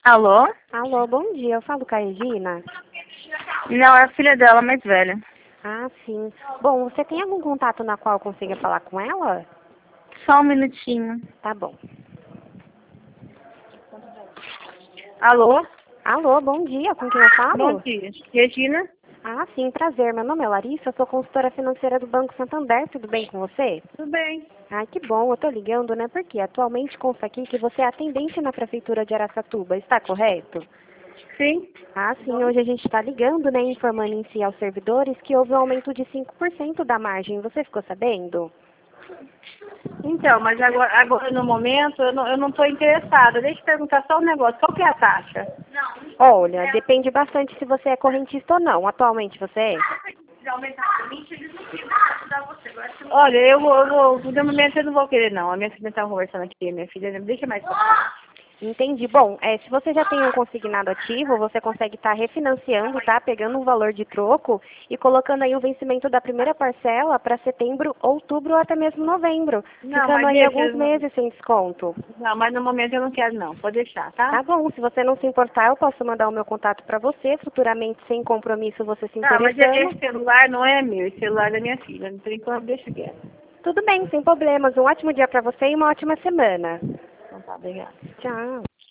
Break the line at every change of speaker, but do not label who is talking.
Alô?
Alô, bom dia. Eu falo com a Regina?
Não, é a filha dela, mais velha.
Ah, sim. Bom, você tem algum contato na qual eu consiga falar com ela?
Só um minutinho.
Tá bom.
Alô?
Alô, bom dia. Com quem eu
Bom
falo?
dia. Regina?
Ah, sim, prazer. Meu nome é Larissa, eu sou consultora financeira do Banco Santander. Tudo bem com você?
Tudo bem.
Ai, que bom. Eu tô ligando, né? Porque atualmente consta aqui que você é atendente na Prefeitura de Araçatuba. Está correto?
Sim.
Ah, sim. Hoje a gente está ligando, né? Informando em si aos servidores que houve um aumento de 5% da margem. Você ficou sabendo?
Então, mas agora no momento eu não estou interessada. Deixa eu perguntar só um negócio. Qual que é a taxa?
Olha, depende bastante se você é correntista ou não. Atualmente você é?
Olha, no momento eu não vou querer não. A minha filha estava conversando aqui, minha filha, deixa mais falar.
Entendi. Bom, se você já tem um consignado ativo, você consegue estar refinanciando, tá? Pegando um valor de troco e colocando aí o vencimento da primeira parcela para setembro, outubro ou até mesmo novembro,
Não,
ficando
mas
aí
deixa.
alguns meses sem desconto.
Não, mas no momento eu não quero não. Pode deixar, tá?
Tá bom, se você não se importar, eu posso mandar o meu contato para você, futuramente sem compromisso você se
Tá, mas
interessando.
esse celular não é meu, esse celular é da minha filha. Por enquanto, deixa quieto.
Tudo bem, sem problemas. Um ótimo dia para você e uma ótima semana.
Então tá, obrigada.
Tchau.